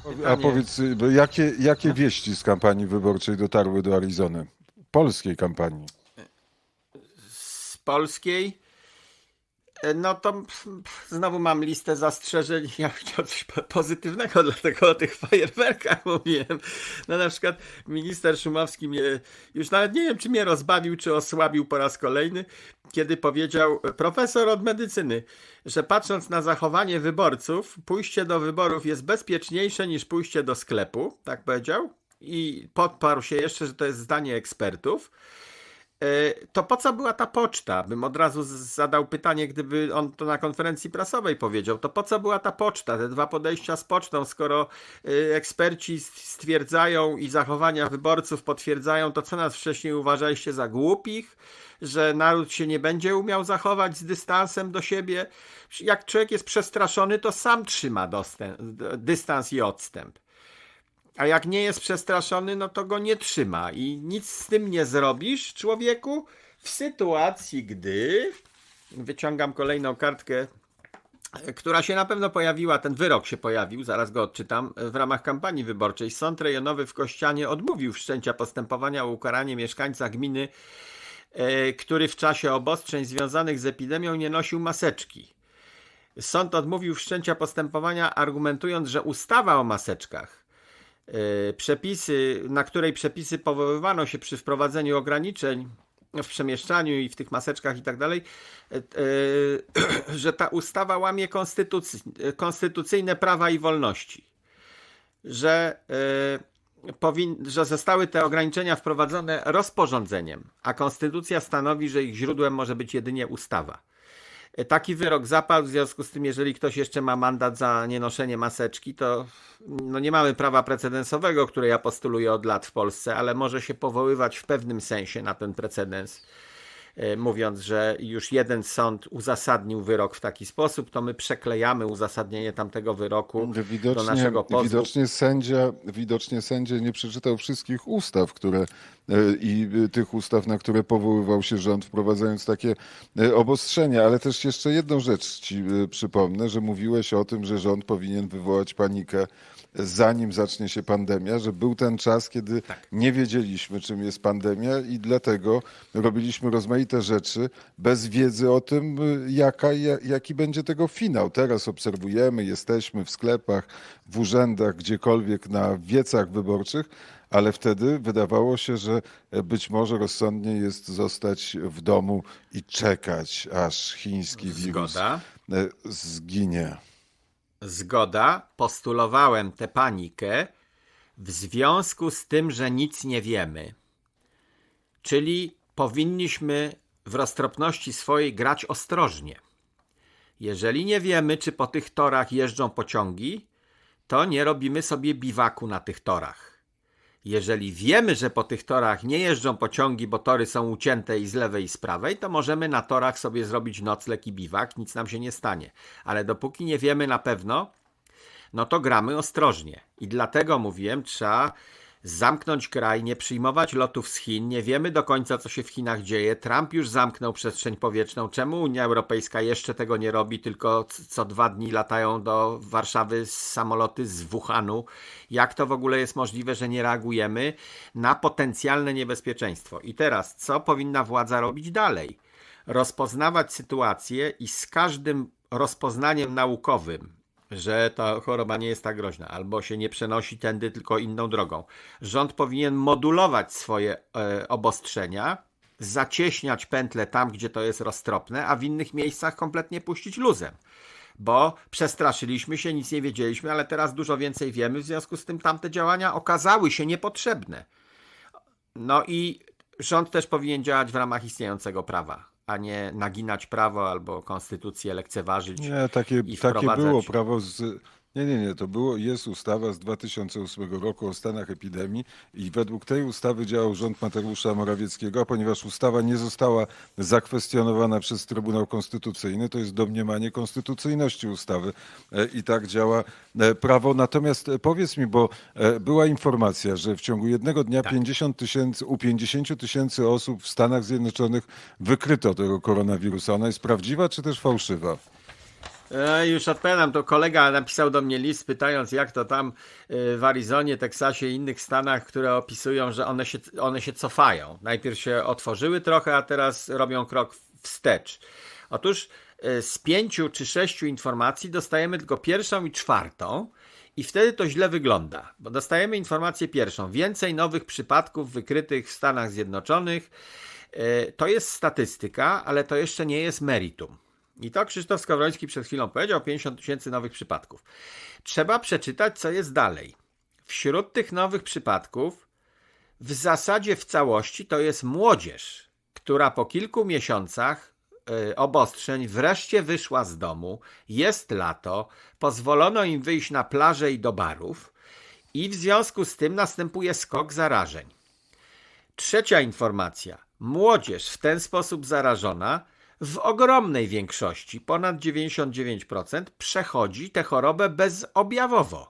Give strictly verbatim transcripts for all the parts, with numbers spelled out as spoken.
Pytanie... A powiedz, jakie, jakie wieści z kampanii wyborczej dotarły do Arizony? Polskiej kampanii. Z polskiej? No to znowu mam listę zastrzeżeń. Ja chciał coś pozytywnego, dlatego o tych fajerwerkach mówiłem. No na przykład minister Szumowski mnie, już nawet nie wiem, czy mnie rozbawił, czy osłabił po raz kolejny, kiedy powiedział, profesor od medycyny, że patrząc na zachowanie wyborców, pójście do wyborów jest bezpieczniejsze niż pójście do sklepu, tak powiedział. I podparł się jeszcze, że to jest zdanie ekspertów. To po co była ta poczta? Bym od razu zadał pytanie, gdyby on to na konferencji prasowej powiedział. To po co była ta poczta? Te dwa podejścia z pocztą, skoro eksperci stwierdzają i zachowania wyborców potwierdzają to, co nas wcześniej uważaliście za głupich, że naród się nie będzie umiał zachować z dystansem do siebie. Jak człowiek jest przestraszony, to sam trzyma dostęp, dystans i odstęp. A jak nie jest przestraszony, no to go nie trzyma i nic z tym nie zrobisz, człowieku, w sytuacji, gdy wyciągam kolejną kartkę, która się na pewno pojawiła, ten wyrok się pojawił, zaraz go odczytam, w ramach kampanii wyborczej. Sąd rejonowy w Kościanie odmówił wszczęcia postępowania o ukaranie mieszkańca gminy, który w czasie obostrzeń związanych z epidemią nie nosił maseczki. Sąd odmówił wszczęcia postępowania, argumentując, że ustawa o maseczkach, przepisy, na której przepisy powoływano się przy wprowadzeniu ograniczeń w przemieszczaniu i w tych maseczkach i tak dalej, że ta ustawa łamie konstytucy, konstytucyjne prawa i wolności, że, powin, że zostały te ograniczenia wprowadzone rozporządzeniem, a konstytucja stanowi, że ich źródłem może być jedynie ustawa. Taki wyrok zapadł, w związku z tym, jeżeli ktoś jeszcze ma mandat za nienoszenie maseczki, to no nie mamy prawa precedensowego, które ja postuluję od lat w Polsce, ale może się powoływać w pewnym sensie na ten precedens, mówiąc, że już jeden sąd uzasadnił wyrok w taki sposób, to my przeklejamy uzasadnienie tamtego wyroku widocznie, do naszego pozwu. Widocznie sędzia, widocznie sędzia nie przeczytał wszystkich ustaw, które i tych ustaw, na które powoływał się rząd, wprowadzając takie obostrzenia. Ale też jeszcze jedną rzecz ci przypomnę, że mówiłeś o tym, że rząd powinien wywołać panikę, zanim zacznie się pandemia, że był ten czas, kiedy tak. nie wiedzieliśmy, czym jest pandemia i dlatego robiliśmy rozmaite rzeczy bez wiedzy o tym, jaka, jaki będzie tego finał. Teraz obserwujemy, jesteśmy w sklepach, w urzędach, gdziekolwiek na wiecach wyborczych, ale wtedy wydawało się, że być może rozsądnie jest zostać w domu i czekać, aż chiński wirus Zgoda. zginie. Zgoda, postulowałem tę panikę w związku z tym, że nic nie wiemy. Czyli powinniśmy w roztropności swojej grać ostrożnie. Jeżeli nie wiemy, czy po tych torach jeżdżą pociągi, to nie robimy sobie biwaku na tych torach. Jeżeli wiemy, że po tych torach nie jeżdżą pociągi, bo tory są ucięte i z lewej i z prawej, to możemy na torach sobie zrobić nocleg i biwak, nic nam się nie stanie. Ale dopóki nie wiemy na pewno, no to gramy ostrożnie. I dlatego mówiłem, trzeba zamknąć kraj, nie przyjmować lotów z Chin. Nie wiemy do końca, co się w Chinach dzieje. Trump już zamknął przestrzeń powietrzną. Czemu Unia Europejska jeszcze tego nie robi, tylko co dwa dni latają do Warszawy samoloty z Wuhanu? Jak to w ogóle jest możliwe, że nie reagujemy na potencjalne niebezpieczeństwo? I teraz, co powinna władza robić dalej? Rozpoznawać sytuację i z każdym rozpoznaniem naukowym, że ta choroba nie jest tak groźna, albo się nie przenosi tędy, tylko inną drogą. Rząd powinien modulować swoje e, obostrzenia, zacieśniać pętle tam, gdzie to jest roztropne, a w innych miejscach kompletnie puścić luzem. Bo przestraszyliśmy się, nic nie wiedzieliśmy, ale teraz dużo więcej wiemy, w związku z tym tamte działania okazały się niepotrzebne. No i rząd też powinien działać w ramach istniejącego prawa, a nie naginać prawo albo konstytucję lekceważyć. Nie, takie, i takie było prawo z... Nie, nie, nie, to było, jest ustawa z dwa tysiące ósmego roku o stanach epidemii i według tej ustawy działał rząd Mateusza Morawieckiego, a ponieważ ustawa nie została zakwestionowana przez Trybunał Konstytucyjny, to jest domniemanie konstytucyjności ustawy i tak działa prawo. Natomiast powiedz mi, bo była informacja, że w ciągu jednego dnia tak. pięćdziesiąt tysięcy, u pięćdziesięciu tysięcy osób w Stanach Zjednoczonych wykryto tego koronawirusa. Ona jest prawdziwa czy też fałszywa? E, już odpowiadam, to kolega napisał do mnie list pytając, jak to tam w Arizonie, Teksasie i innych stanach, które opisują, że one się, one się cofają. Najpierw się otworzyły trochę, a teraz robią krok wstecz. Otóż z pięciu czy sześciu informacji dostajemy tylko pierwszą i czwartą i wtedy to źle wygląda, bo dostajemy informację pierwszą. Więcej nowych przypadków wykrytych w Stanach Zjednoczonych. To jest statystyka, ale to jeszcze nie jest meritum. I to Krzysztof Skowroński przed chwilą powiedział, pięćdziesiąt tysięcy nowych przypadków. Trzeba przeczytać, co jest dalej. Wśród tych nowych przypadków w zasadzie w całości to jest młodzież, która po kilku miesiącach obostrzeń wreszcie wyszła z domu, jest lato, pozwolono im wyjść na plażę i do barów i w związku z tym następuje skok zarażeń. Trzecia informacja. Młodzież w ten sposób zarażona w ogromnej większości, ponad dziewięćdziesiąt dziewięć procent, przechodzi tę chorobę bezobjawowo.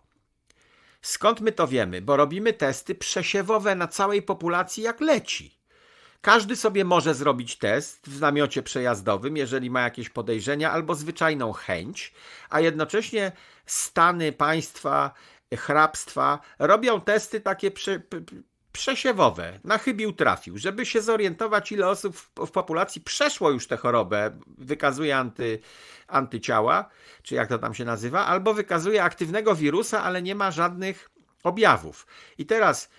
Skąd my to wiemy? Bo robimy testy przesiewowe na całej populacji jak leci. Każdy sobie może zrobić test w namiocie przejazdowym, jeżeli ma jakieś podejrzenia albo zwyczajną chęć, a jednocześnie stany, państwa, hrabstwa robią testy takie prze, przesiewowe, na chybił trafił, żeby się zorientować, ile osób w, w populacji przeszło już tę chorobę, wykazuje anty, antyciała, czy jak to tam się nazywa, albo wykazuje aktywnego wirusa, ale nie ma żadnych objawów. I teraz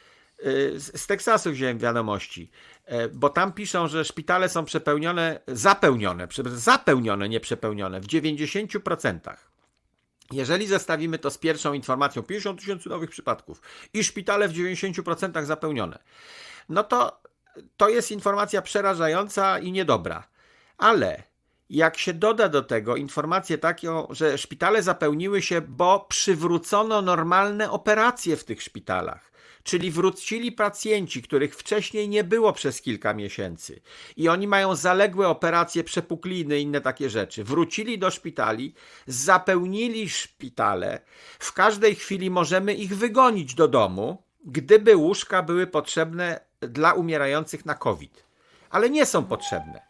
z Teksasu wziąłem wiadomości, bo tam piszą, że szpitale są przepełnione, zapełnione, zapełnione, nie przepełnione w dziewięćdziesięciu procentach. Jeżeli zestawimy to z pierwszą informacją, pięćdziesiąt tysięcy nowych przypadków i szpitale w dziewięćdziesięciu procentach zapełnione, no to to jest informacja przerażająca i niedobra. Ale jak się doda do tego informację taką, że szpitale zapełniły się, bo przywrócono normalne operacje w tych szpitalach, czyli wrócili pacjenci, których wcześniej nie było przez kilka miesięcy i oni mają zaległe operacje, przepukliny i inne takie rzeczy. Wrócili do szpitali, zapełnili szpitale. W każdej chwili możemy ich wygonić do domu, gdyby łóżka były potrzebne dla umierających na COVID. Ale nie są potrzebne.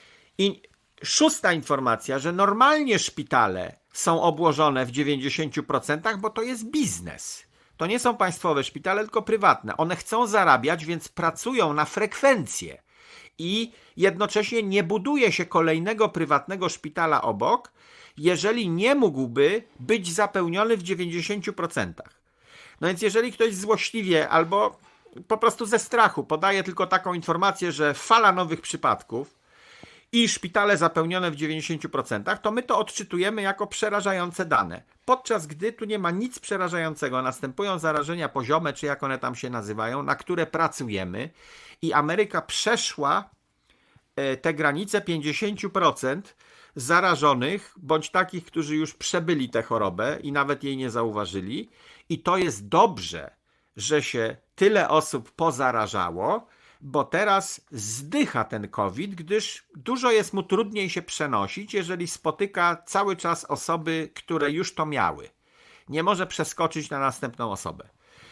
I szósta informacja, że normalnie szpitale są obłożone w dziewięćdziesięciu procentach, bo to jest biznes. To nie są państwowe szpitale, tylko prywatne. One chcą zarabiać, więc pracują na frekwencję i jednocześnie nie buduje się kolejnego prywatnego szpitala obok, jeżeli nie mógłby być zapełniony w dziewięćdziesięciu procentach. No więc jeżeli ktoś złośliwie albo po prostu ze strachu podaje tylko taką informację, że fala nowych przypadków i szpitale zapełnione w dziewięćdziesięciu procentach, to my to odczytujemy jako przerażające dane. Podczas gdy tu nie ma nic przerażającego, następują zarażenia poziome, czy jak one tam się nazywają, na które pracujemy i Ameryka przeszła te granice pięćdziesiąt procent zarażonych, bądź takich, którzy już przebyli tę chorobę i nawet jej nie zauważyli. I to jest dobrze, że się tyle osób pozarażało, bo teraz zdycha ten COVID, gdyż dużo jest mu trudniej się przenosić, jeżeli spotyka cały czas osoby, które już to miały. Nie może przeskoczyć na następną osobę.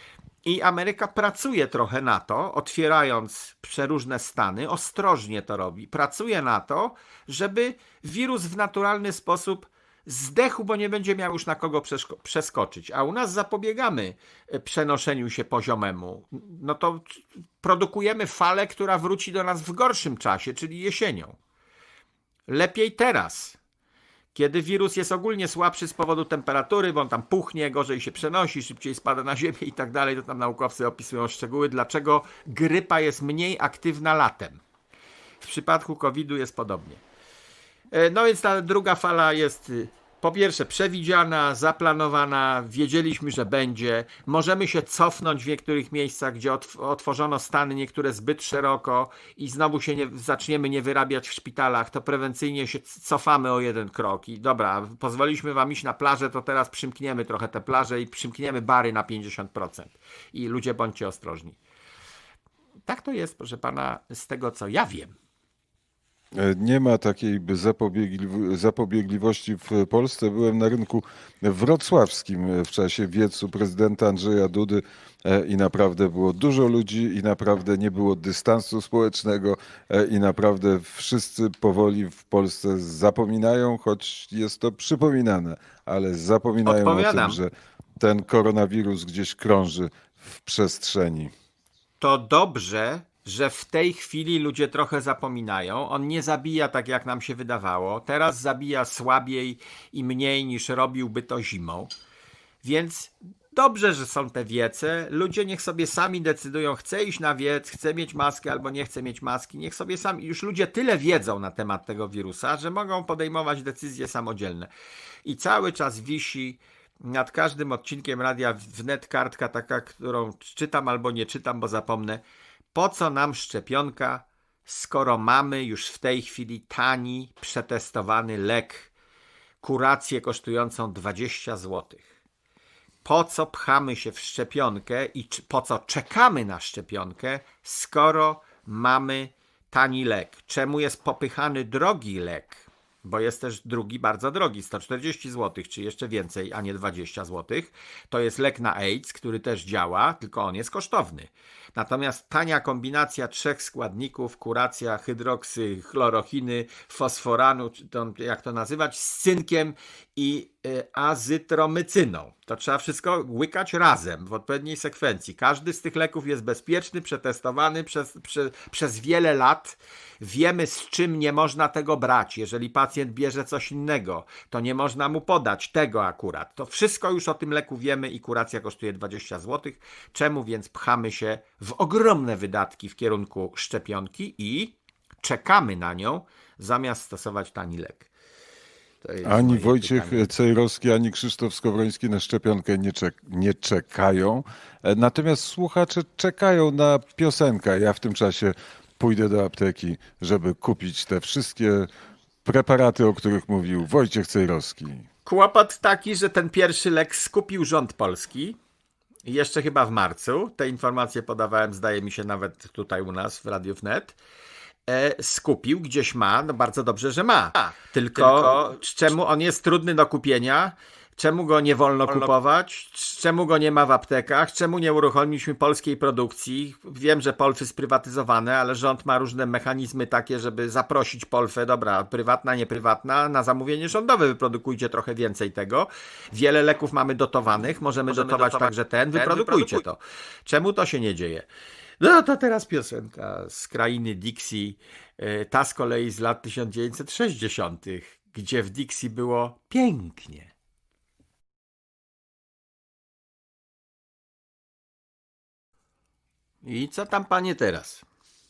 I Ameryka pracuje trochę na to, otwierając przeróżne stany, ostrożnie to robi. Pracuje na to, żeby wirus w naturalny sposób zdechł, bo nie będzie miał już na kogo przeskoczyć. A u nas zapobiegamy przenoszeniu się poziomemu. No to produkujemy falę, która wróci do nas w gorszym czasie, czyli jesienią. Lepiej teraz, kiedy wirus jest ogólnie słabszy z powodu temperatury, bo on tam puchnie, gorzej się przenosi, szybciej spada na ziemię i tak dalej, to tam naukowcy opisują szczegóły, dlaczego grypa jest mniej aktywna latem. W przypadku kowida jest podobnie. No więc ta druga fala jest po pierwsze przewidziana, zaplanowana, wiedzieliśmy, że będzie. Możemy się cofnąć w niektórych miejscach, gdzie otworzono stany niektóre zbyt szeroko i znowu się nie, zaczniemy nie wyrabiać w szpitalach, to prewencyjnie się cofamy o jeden krok i dobra, pozwoliliśmy wam iść na plażę, to teraz przymkniemy trochę te plaże i przymkniemy bary na pięćdziesiąt procent. I ludzie, bądźcie ostrożni. Tak to jest, proszę pana, z tego co ja wiem. Nie ma takiej zapobiegli- zapobiegliwości w Polsce. Byłem na rynku wrocławskim w czasie wiecu prezydenta Andrzeja Dudy e, i naprawdę było dużo ludzi i naprawdę nie było dystansu społecznego e, i naprawdę wszyscy powoli w Polsce zapominają, choć jest to przypominane, ale zapominają o tym, Odpowiadam. że ten koronawirus gdzieś krąży w przestrzeni. To dobrze, że w tej chwili ludzie trochę zapominają. On nie zabija tak, jak nam się wydawało. Teraz zabija słabiej i mniej niż robiłby to zimą. Więc dobrze, że są te wiece. Ludzie niech sobie sami decydują, chce iść na wiec, chce mieć maskę albo nie chce mieć maski. Niech sobie sami, już ludzie tyle wiedzą na temat tego wirusa, że mogą podejmować decyzje samodzielne. I cały czas wisi nad każdym odcinkiem Radia Wnet kartka taka, którą czytam albo nie czytam, bo zapomnę. Po co nam szczepionka, skoro mamy już w tej chwili tani, przetestowany lek, kurację kosztującą dwadzieścia złotych? Po co pchamy się w szczepionkę i po co czekamy na szczepionkę, skoro mamy tani lek? Czemu jest popychany drogi lek? Bo jest też drugi bardzo drogi, sto czterdzieści złotych, czy jeszcze więcej, a nie dwadzieścia złotych. To jest lek na AIDS, który też działa, tylko on jest kosztowny. Natomiast tania kombinacja trzech składników, kuracja, hydroksy, chlorochiny, fosforanu, czy to, jak to nazywać, z cynkiem i y, azytromycyną. To trzeba wszystko łykać razem, w odpowiedniej sekwencji. Każdy z tych leków jest bezpieczny, przetestowany przez, prze, przez wiele lat. Wiemy, z czym nie można tego brać. Jeżeli pacjent bierze coś innego, to nie można mu podać tego akurat. To wszystko już o tym leku wiemy i kuracja kosztuje dwadzieścia złotych. Czemu więc pchamy się w ogromne wydatki w kierunku szczepionki i czekamy na nią, zamiast stosować tani lek? Ani Wojciech pytanie. Cejrowski, ani Krzysztof Skowroński na szczepionkę nie, czek- nie czekają. Natomiast słuchacze czekają na piosenkę. Ja w tym czasie pójdę do apteki, żeby kupić te wszystkie preparaty, o których mówił Wojciech Cejrowski. Kłopot taki, że ten pierwszy lek skupił rząd polski. Jeszcze chyba w marcu. Te informacje podawałem, zdaje mi się, nawet tutaj u nas w Radiu Wnet. E, skupił, gdzieś ma, no bardzo dobrze, że ma. A, tylko, tylko czemu on jest trudny do kupienia? Czemu go nie wolno, wolno kupować? Czemu go nie ma w aptekach? Czemu nie uruchomiliśmy polskiej produkcji? Wiem, że Polfy sprywatyzowane, ale rząd ma różne mechanizmy takie, żeby zaprosić Polfę, dobra, prywatna, nieprywatna, na zamówienie rządowe wyprodukujcie trochę więcej tego. Wiele leków mamy dotowanych, możemy, możemy dotować, dotować także ten, ten wyprodukujcie wyprodukuj. to. Czemu to się nie dzieje? No to teraz piosenka z krainy Dixie, ta z kolei z lat tysiąc dziewięćset sześćdziesiątych, gdzie w Dixie było pięknie. I co tam, panie, teraz?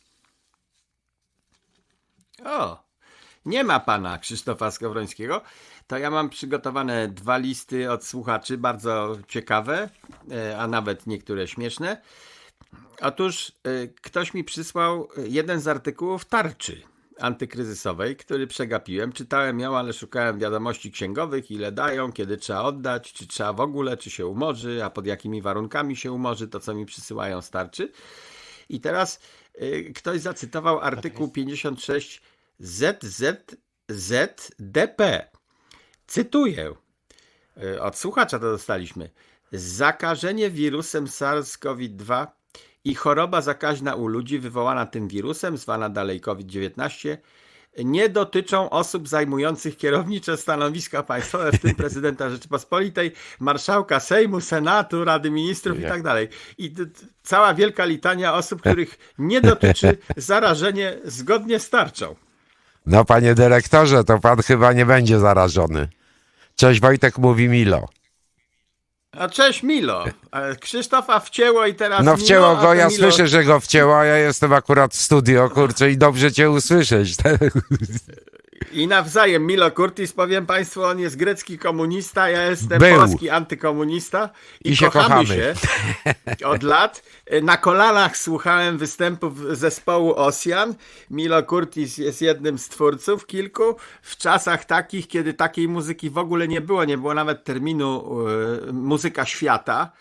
O, nie ma pana Krzysztofa Skowrońskiego. To ja mam przygotowane dwa listy od słuchaczy, bardzo ciekawe, a nawet niektóre śmieszne. Otóż ktoś mi przysłał jeden z artykułów Tarczy antykryzysowej, który przegapiłem. Czytałem ją, ale szukałem wiadomości księgowych, ile dają, kiedy trzeba oddać, czy trzeba w ogóle, czy się umorzy, a pod jakimi warunkami się umorzy, to co mi przysyłają z Tarczy. I teraz y, ktoś zacytował artykuł pięćdziesiąt sześć Z Z Z D P. Cytuję. Y, od słuchacza to dostaliśmy. Zakażenie wirusem SARS-CoV dwa i choroba zakaźna u ludzi wywołana tym wirusem, zwana dalej COVID dziewiętnaście, nie dotyczą osób zajmujących kierownicze stanowiska państwowe, w tym prezydenta Rzeczypospolitej, marszałka Sejmu, Senatu, Rady Ministrów i tak dalej. I d- d- cała wielka litania osób, których nie dotyczy zarażenie zgodnie z tarczą. No panie dyrektorze, to pan chyba nie będzie zarażony. Cześć, Wojtek, mówi Milo. A cześć Milo. Krzysztofa wcięło i teraz No wcięło Milo, go, ja Milo... słyszę, że go wcięło, a ja jestem akurat w studio, kurczę, i dobrze cię usłyszeć. I nawzajem Milo Kurtis, powiem państwu, on jest grecki komunista, ja jestem Był. polski antykomunista i, I się kochamy, kochamy się od lat. Na kolanach słuchałem występów zespołu Ossian. Milo Kurtis jest jednym z twórców kilku. W czasach takich, kiedy takiej muzyki w ogóle nie było, nie było nawet terminu y, muzyka świata.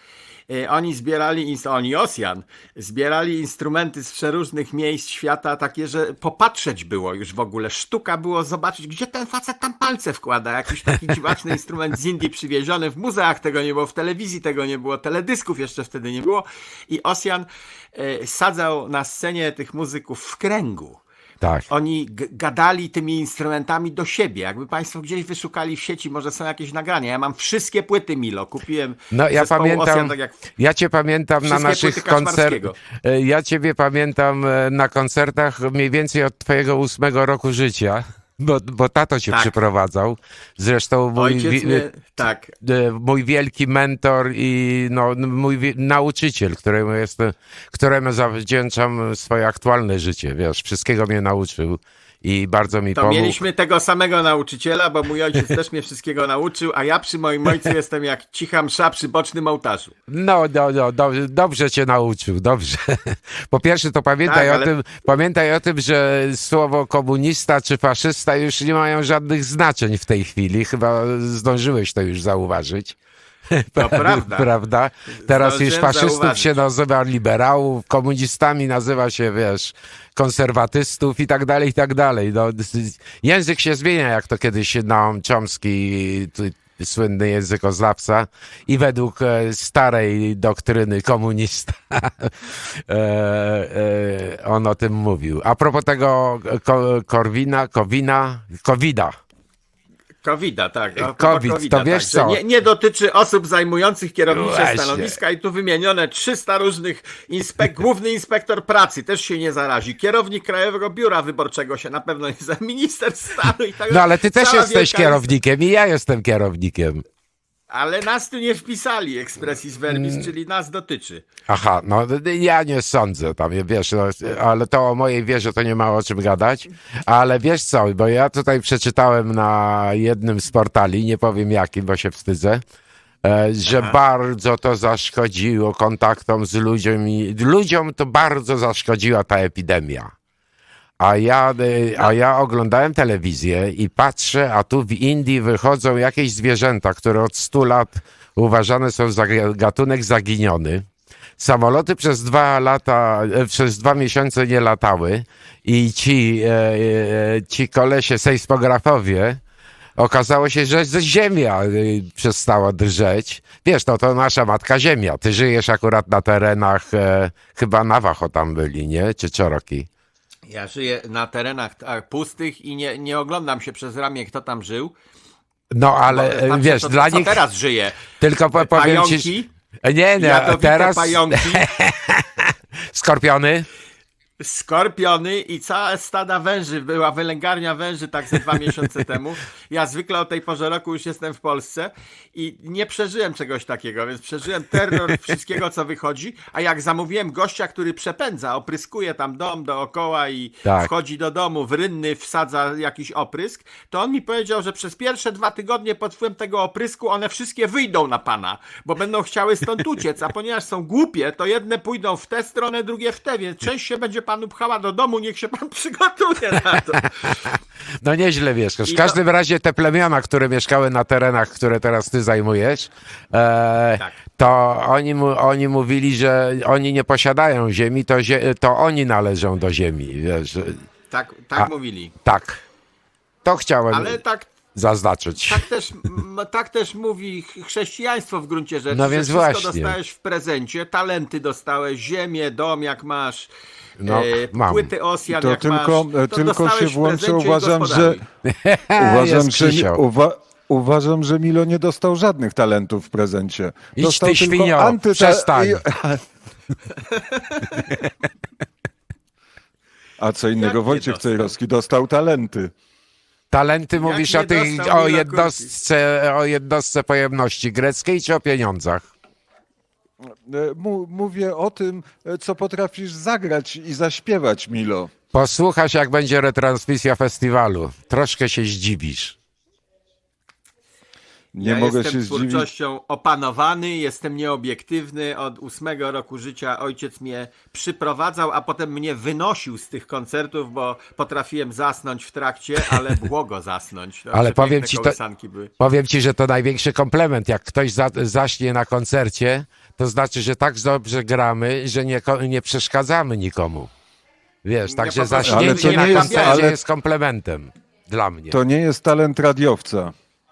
y, oni zbierali, ins- oni, Osjan, zbierali instrumenty z przeróżnych miejsc świata, takie, że popatrzeć było już w ogóle, sztuka było zobaczyć, gdzie ten facet tam palce wkłada, jakiś taki dziwaczny instrument z Indii przywieziony, w muzeach tego nie było, w telewizji tego nie było, teledysków jeszcze wtedy nie było i Osjan y, sadzał na scenie tych muzyków w kręgu. Tak. Oni g- gadali tymi instrumentami do siebie. Jakby państwo gdzieś wyszukali w sieci, może są jakieś nagrania. Ja mam wszystkie płyty Milo. Kupiłem No ja zespołu pamiętam, Osjan, tak jak ja cię pamiętam na wszystkie naszych płyty koncertach. Kaczmarskiego. Ja ciebie pamiętam e, na koncertach mniej więcej od twojego ósmego roku życia, bo, bo tato cię Tak. przyprowadzał. Zresztą mój, Ojciec wi- mnie, tak. e, mój wielki mentor i no, mój wi- nauczyciel, któremu jestem, któremu zawdzięczam swoje aktualne życie, wiesz, wszystkiego mnie nauczył i bardzo mi To pomógł. mieliśmy tego samego nauczyciela, bo mój ojciec też mnie wszystkiego nauczył, a ja przy moim ojcu jestem jak cicha msza przy bocznym ołtarzu. No, no, no dobrze, dobrze cię nauczył, dobrze. Po pierwsze to pamiętaj, Tak, o ale- tym, pamiętaj o tym, że słowo komunista czy faszysta już nie mają żadnych znaczeń w tej chwili. Chyba zdążyłeś to już zauważyć. To prawda. Prawda? Teraz Zdążyłem już faszystów zauważyć. się nazywa liberałów, komunistami nazywa się, wiesz, konserwatystów i tak dalej, i tak dalej. No, język się zmienia, jak to kiedyś Noam Chomsky, t- słynny językoznawca, i według e, starej doktryny komunista e, e, on o tym mówił. A propos tego ko, Korwina, Kowina, Kowida. Kowida, tak. A propos COVID, Kowida, to wiesz tak, co? że Nie, nie dotyczy osób zajmujących kierownicze Właśnie. stanowiska i tu wymienione trzysta różnych inspek- główny inspektor pracy też się nie zarazi. Kierownik Krajowego Biura Wyborczego się na pewno nie zarazi. Minister stanu i tak No ale ty też Cała jesteś wielka kierownikiem i ja jestem kierownikiem. Ale nas tu nie wpisali expressis verbis, Mm. czyli nas dotyczy. Aha, no ja nie sądzę tam, wiesz, no, ale to o mojej wierze to nie ma o czym gadać, ale wiesz co, bo ja tutaj przeczytałem na jednym z portali, nie powiem jakim, bo się wstydzę, e, że Aha. bardzo to zaszkodziło kontaktom z ludźmi, ludziom to bardzo zaszkodziła ta epidemia. A ja, y, a ja oglądałem telewizję i patrzę, a tu w Indii wychodzą jakieś zwierzęta, które od stu lat uważane są za gatunek zaginiony. Samoloty przez dwa lata, e, przez dwa miesiące nie latały i ci, e, e, ci kolesie sejsmografowie, okazało się, że z- ziemia y, przestała drżeć. Wiesz, no to nasza matka ziemia. Ty żyjesz akurat na terenach, e, chyba Navajo tam byli, nie? Czy Cherokee? Ja żyję na terenach tak, pustych i nie, nie oglądam się przez ramię, kto tam żył. No ale Bo e, patrzę, wiesz, to, dla co nich teraz żyje. tylko po, powiem Pająki, ci... Nie, nie, jadowite teraz pająki, skorpiony. skorpiony i cała stada węży. Była wylęgarnia węży tak ze dwa miesiące temu. Ja zwykle o tej porze roku już jestem w Polsce i nie przeżyłem czegoś takiego, więc przeżyłem terror wszystkiego, co wychodzi, a jak zamówiłem gościa, który przepędza, opryskuje tam dom dookoła i Tak. wchodzi do domu, w rynny wsadza jakiś oprysk, to on mi powiedział, że przez pierwsze dwa tygodnie pod wpływem tego oprysku one wszystkie wyjdą na pana, bo będą chciały stąd uciec, a ponieważ są głupie, to jedne pójdą w tę stronę, drugie w tę, więc część się będzie panu pchała do domu, niech się pan przygotuje na to. No nieźle mieszkasz. W I to- każdym razie te plemiona, które mieszkały na terenach, które teraz ty zajmujesz, e, Tak. to oni, mu, oni mówili, że oni nie posiadają ziemi, to, zie, to oni należą do ziemi. Wiesz. Tak, tak A- mówili. Tak. To chciałem Ale tak, zaznaczyć. tak, też, m, tak też mówi ch- chrześcijaństwo w gruncie rzeczy, No że więc wszystko właśnie. dostałeś w prezencie, talenty dostałeś, ziemię, dom jak masz, No, e, mam. płyty Osjan To jak tylko, masz, to tylko dostałeś się w włączę, prezencie i uważam, że gospodaruj. uważam, Jest że Krzysio. uwa, uważam, że Milo nie dostał żadnych talentów w prezencie. Idź Dostał ty, tylko świnio, antyta- przestań. A co innego, Jak nie Wojciech dostał? Cejrowski dostał talenty. Talenty mówisz nie o, tych, dostał o, Mila jednostce, o jednostce pojemności greckiej czy o pieniądzach? E, mu- Mówię o tym, e, co potrafisz zagrać i zaśpiewać, Milo. Posłuchasz, jak będzie retransmisja festiwalu. Troszkę się zdziwisz. Nie ja mogę jestem się zdziwić. twórczością opanowany, jestem nieobiektywny. Od ósmego roku życia ojciec mnie przyprowadzał, a potem mnie wynosił z tych koncertów, bo potrafiłem zasnąć w trakcie, ale błogo zasnąć. To Ale powiem przepiękne ci, to, kołysanki były. powiem ci, że to największy komplement. Jak ktoś za, zaśnie na koncercie, to znaczy, że tak dobrze gramy, że nie, ko- nie przeszkadzamy nikomu. Wiesz, Nie, także po prostu zaśnięcie Ale to na nie jest- koncercie ale- jest komplementem dla mnie. To nie jest talent radiowca.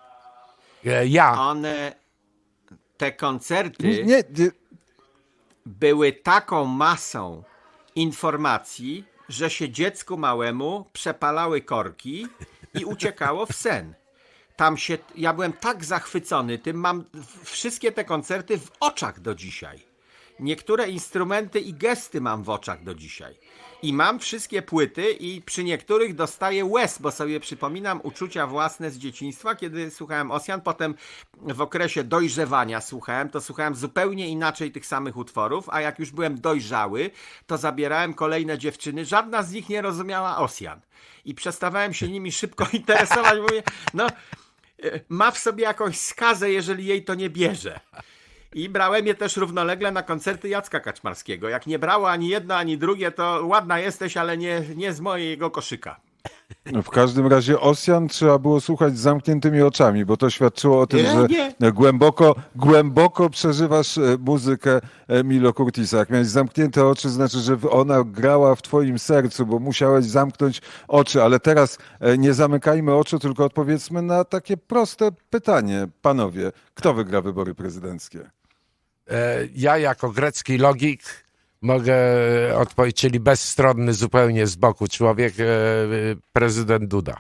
E, Ja, One, te koncerty Nie, nie, nie, były taką masą informacji, że się dziecku małemu przepalały korki i uciekało w sen. Tam się, ja byłem tak zachwycony tym, mam wszystkie te koncerty w oczach do dzisiaj. Niektóre instrumenty i gesty mam w oczach do dzisiaj. I mam wszystkie płyty i przy niektórych dostaję łez, bo sobie przypominam uczucia własne z dzieciństwa, kiedy słuchałem Ossian, potem w okresie dojrzewania słuchałem, to słuchałem zupełnie inaczej tych samych utworów, a jak już byłem dojrzały, to zabierałem kolejne dziewczyny, żadna z nich nie rozumiała Ossian. I przestawałem się nimi szybko interesować, mówię, no ma w sobie jakąś skazę, jeżeli jej to nie bierze. I brałem je też równolegle na koncerty Jacka Kaczmarskiego. Jak nie brało ani jedno, ani drugie, to ładna jesteś, ale nie, nie z mojego koszyka. No w każdym razie Ossian trzeba było słuchać z zamkniętymi oczami, bo to świadczyło o tym, Nie, że nie. głęboko, głęboko przeżywasz e, muzykę e, Milo Curtisa. Jak miałeś zamknięte oczy, znaczy, że ona grała w twoim sercu, bo musiałeś zamknąć oczy. Ale teraz e, nie zamykajmy oczu, tylko odpowiedzmy na takie proste pytanie. Panowie, kto wygra wybory prezydenckie? e, ja jako grecki logik mogę odpowiedzieć, czyli bezstronny zupełnie z boku człowiek, e, prezydent Duda.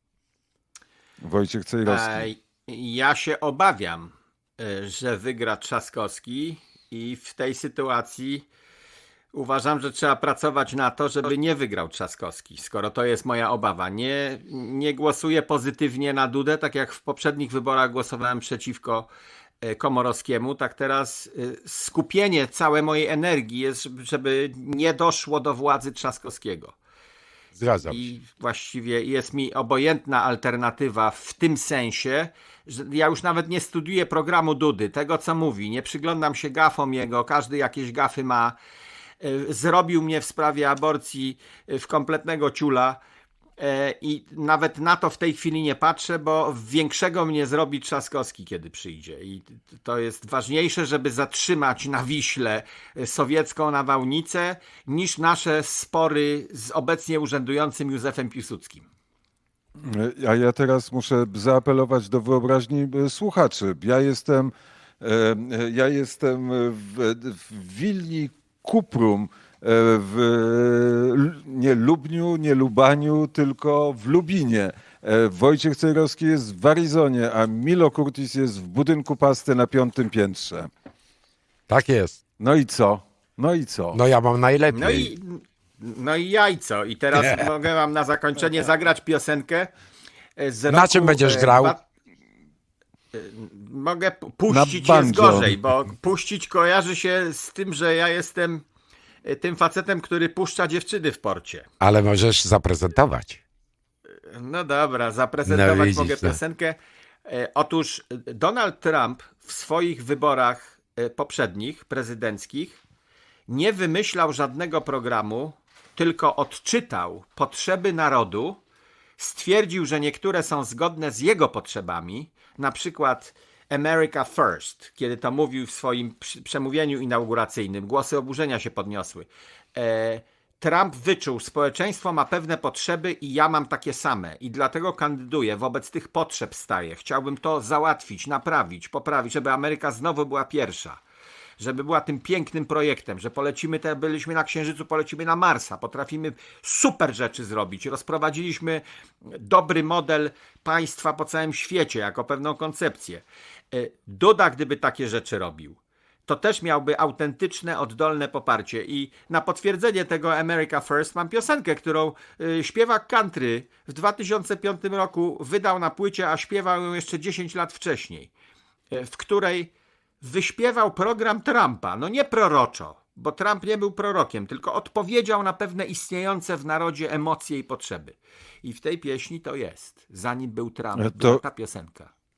Wojciech Cejrowski. E, Ja się obawiam, e, że wygra Trzaskowski i w tej sytuacji uważam, że trzeba pracować na to, żeby nie wygrał Trzaskowski, skoro to jest moja obawa. Nie, nie głosuję pozytywnie na Dudę, tak jak w poprzednich wyborach głosowałem przeciwko e, Komorowskiemu, tak teraz e, skupienie całej mojej energii jest, żeby- żeby nie doszło do władzy Trzaskowskiego. Zgadzam się. I właściwie jest mi obojętna alternatywa w tym sensie, że ja już nawet nie studiuję programu Dudy, tego co mówi, nie przyglądam się gafom jego, każdy jakieś gafy ma. E, Zrobił mnie w sprawie aborcji e, w kompletnego ciula e, i nawet na to w tej chwili nie patrzę, bo większego mnie zrobi Trzaskowski, kiedy przyjdzie. I to jest ważniejsze, żeby zatrzymać na Wiśle e, sowiecką nawałnicę, niż nasze spory z obecnie urzędującym Józefem Piłsudskim. A ja teraz muszę zaapelować do wyobraźni e, słuchaczy. Ja jestem, e, e, ja jestem w, w Wilni Kuprum, e, w L- nie Lubniu, nie Lubaniu, tylko w Lubinie. E, Wojciech Cejrowski jest w Arizonie, a Milo Curtis jest w budynku pasty na piątym piętrze. Tak jest. No i co? No i co? No ja mam najlepiej. No i, no i jajco. I teraz mogę wam na zakończenie zagrać piosenkę e, z Na roku, czym będziesz e, grał? dwa- e, Mogę pu- puścić jest banjo. gorzej, bo puścić kojarzy się z tym, że ja jestem e, tym facetem, który puszcza dziewczyny w porcie. Ale możesz zaprezentować. No dobra, zaprezentować No widzisz, mogę no. piosenkę. E, Otóż Donald Trump w swoich wyborach e, poprzednich, prezydenckich, nie wymyślał żadnego programu, tylko odczytał potrzeby narodu, stwierdził, że niektóre są zgodne z jego potrzebami, na przykład America First, kiedy to mówił w swoim przy- przemówieniu inauguracyjnym, głosy oburzenia się podniosły. E, Trump wyczuł, społeczeństwo ma pewne potrzeby i ja mam takie same i dlatego kandyduję, wobec tych potrzeb staję. Chciałbym to załatwić, naprawić, poprawić, żeby Ameryka znowu była pierwsza. Żeby była tym pięknym projektem, że polecimy, te, byliśmy na Księżycu, polecimy na Marsa, potrafimy super rzeczy zrobić. Rozprowadziliśmy dobry model państwa po całym świecie, jako pewną koncepcję. E, Duda, gdyby takie rzeczy robił, to też miałby autentyczne, oddolne poparcie. I na potwierdzenie tego America First mam piosenkę, którą y, śpiewak country w dwa tysiące piątym roku wydał na płycie, a śpiewał ją jeszcze dziesięć lat wcześniej, y, w której wyśpiewał program Trumpa. No nie proroczo, bo Trump nie był prorokiem, tylko odpowiedział na pewne istniejące w narodzie emocje i potrzeby. I w tej pieśni to jest. Zanim był Trump, To- była ta piosenka.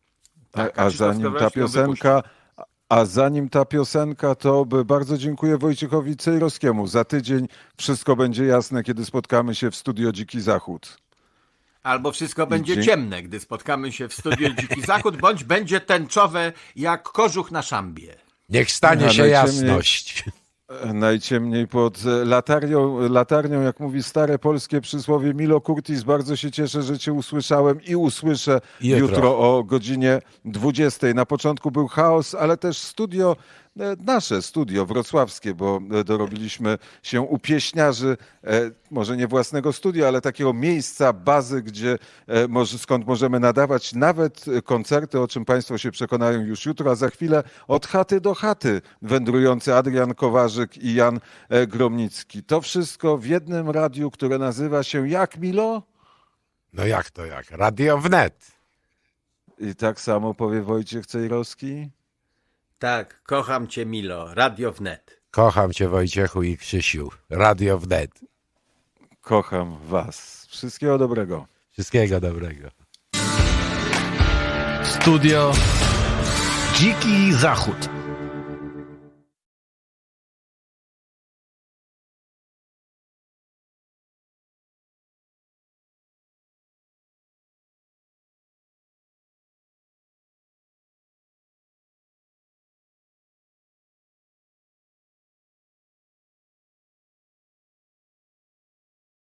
Tak, a Krzysztof zanim ta Skowroński ją piosenka, a zanim ta piosenka, to by bardzo dziękuję Wojciechowi Cejrowskiemu. Za tydzień wszystko będzie jasne, kiedy spotkamy się w studio Dziki Zachód. Albo wszystko będzie Dzie- ciemne, gdy spotkamy się w studiu Dziki Zachód, bądź będzie tęczowe jak kożuch na szambie. Niech stanie Ja się najciemniej- jasność. Najciemniej pod latarnią, latarnią, jak mówi stare polskie przysłowie. Milo Kurtis, bardzo się cieszę, że cię usłyszałem i usłyszę Jutro. jutro, o godzinie dwudziestej. Na początku był chaos, ale też studio, e, nasze studio wrocławskie, bo e, dorobiliśmy się u pieśniarzy, e, może nie własnego studia, ale takiego miejsca, bazy, gdzie e, może, skąd możemy nadawać nawet e, koncerty, o czym Państwo się przekonają już jutro, a za chwilę od chaty do chaty wędrujący Adrian Kowarzyk i Jan e, Gromnicki. To wszystko w jednym radiu, które nazywa się jak, Milo? No jak to jak? Radio Wnet. I tak samo powie Wojciech Cejrowski. Tak, kocham cię, Milo. Radio Wnet. Kocham cię, Wojciechu i Krzysiu. Radio Wnet. Kocham was. Wszystkiego dobrego. Wszystkiego dobrego. Studio Dziki Zachód.